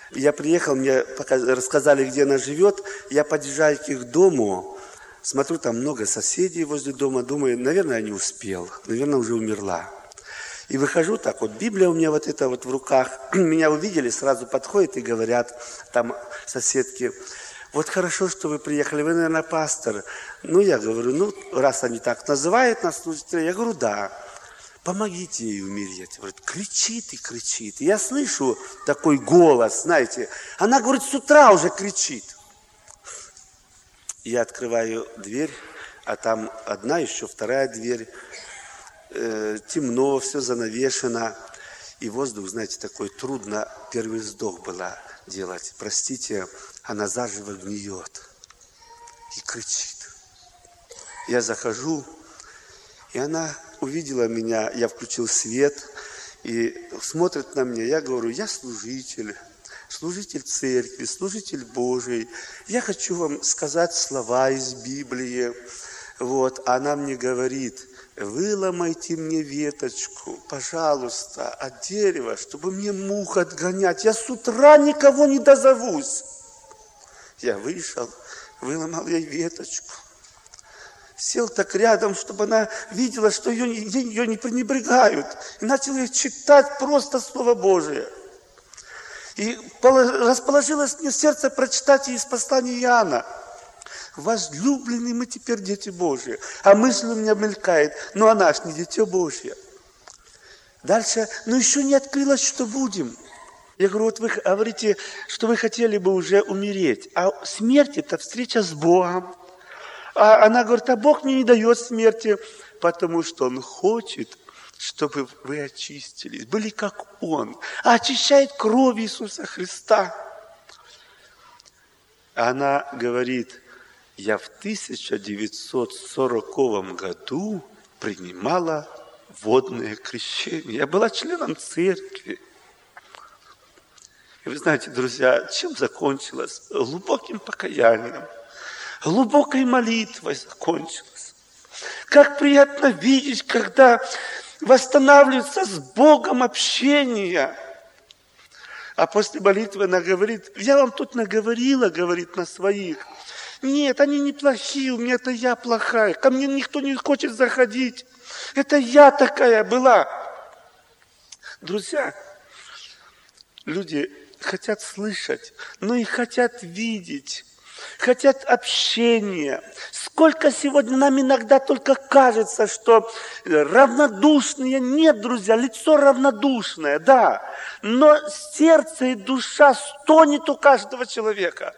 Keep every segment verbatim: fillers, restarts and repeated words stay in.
Я приехал, мне рассказали, где она живет. Я подъезжаю к их дому, смотрю, там много соседей возле дома. Думаю, наверное, я не успел, наверное, уже умерла. И выхожу так, вот Библия у меня вот эта вот в руках. Меня увидели, сразу подходят и говорят, там соседки, вот хорошо, что вы приехали, вы, наверное, пастор. Ну, я говорю, ну, раз они так называют нас, служители, я говорю, да. Помогите ей умереть. Говорит, кричит и кричит. И я слышу такой голос, знаете. Она, говорит, с утра уже кричит. Я открываю дверь, а там одна, еще вторая дверь. Э, темно, все занавешено. И воздух, знаете, такой трудно. Первый вздох было делать. Простите, она заживо гниет. И кричит. Я захожу, и она увидела меня, я включил свет, и смотрит на меня. Я говорю, я служитель, служитель церкви, служитель Божий. Я хочу вам сказать слова из Библии. Вот, она мне говорит, выломайте мне веточку, пожалуйста, от дерева, чтобы мне мух отгонять. Я с утра никого не дозовусь. Я вышел, выломал ей веточку. Сел так рядом, чтобы она видела, что ее, ее не пренебрегают. И начал ей читать просто Слово Божие. И расположилось мне сердце прочитать ей из послания Иоанна. Возлюбленные мы теперь дети Божьи. А мысль у меня мелькает, но она ж не дитё Божье. Дальше, ну еще не открылось, что будем. Я говорю, вот вы говорите, что вы хотели бы уже умереть. А смерть – это встреча с Богом. А она говорит, а Бог мне не дает смерти, потому что Он хочет, чтобы вы очистились, были как Он. А очищает кровь Иисуса Христа. Она говорит, я в тысяча девятьсот сороковом году принимала водное крещение. Я была членом церкви. И вы знаете, друзья, чем закончилось? Глубоким покаянием. Глубокой молитвой закончилось. Как приятно видеть, когда восстанавливается с Богом общение. А после молитвы она говорит, я вам тут наговорила, говорит, на своих. Нет, они не плохие, у меня это я плохая. Ко мне никто не хочет заходить. Это я такая была. Друзья, люди хотят слышать, но и хотят видеть. Хотят общения. Сколько сегодня нам иногда только кажется, что равнодушные. Нет, друзья, лицо равнодушное, да. Но сердце и душа стонет у каждого человека.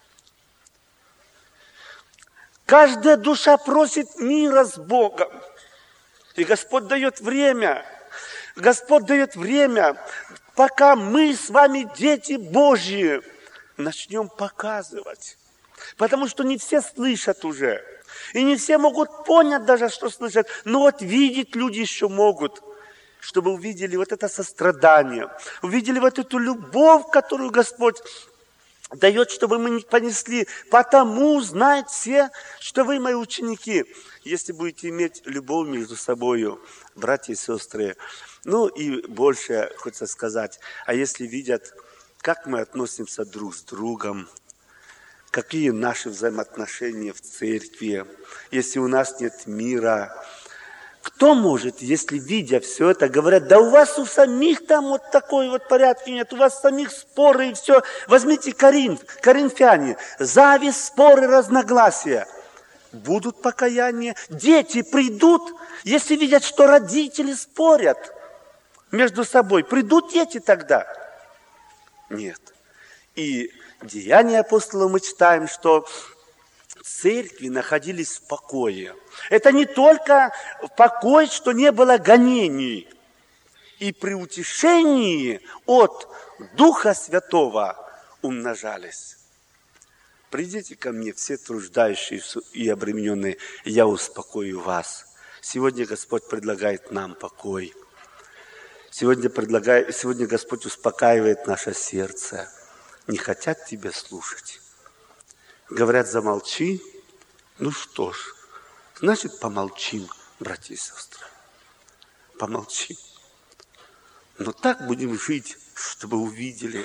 Каждая душа просит мира с Богом. И Господь дает время. Господь дает время, пока мы с вами, дети Божьи, начнем показывать. Потому что не все слышат уже. И не все могут понять даже, что слышат. Но вот видеть люди еще могут. Чтобы увидели вот это сострадание. Увидели вот эту любовь, которую Господь дает, чтобы мы не понесли. Потому знают все, что вы мои ученики. Если будете иметь любовь между собой, братья и сестры. Ну и больше хочется сказать. А если видят, как мы относимся друг с другом, какие наши взаимоотношения в церкви, если у нас нет мира. Кто может, если, видя все это, говорят, да у вас у самих там вот такой вот порядки нет, у вас самих споры и все. Возьмите Коринф, Коринфяне, зависть, споры, разногласия. Будут покаяния. Дети придут, если видят, что родители спорят между собой. Придут дети тогда? Нет. И Деяния апостолов мы читаем, что церкви находились в покое. Это не только покой, что не было гонений. И при утешении от Духа Святого умножались. Придите ко мне, все труждающиеся и обремененные, я успокою вас. Сегодня Господь предлагает нам покой. Сегодня, предлагает, сегодня Господь успокаивает наше сердце. Не хотят тебя слушать. Говорят, замолчи. Ну что ж, значит, помолчим, братья и сестры. Помолчим. Но так будем жить, чтобы увидели,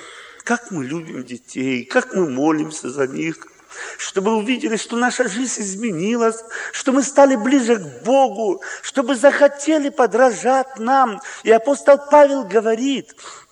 как мы любим детей, как мы молимся за них, чтобы увидели, что наша жизнь изменилась, что мы стали ближе к Богу, чтобы захотели подражать нам. И апостол Павел говорит,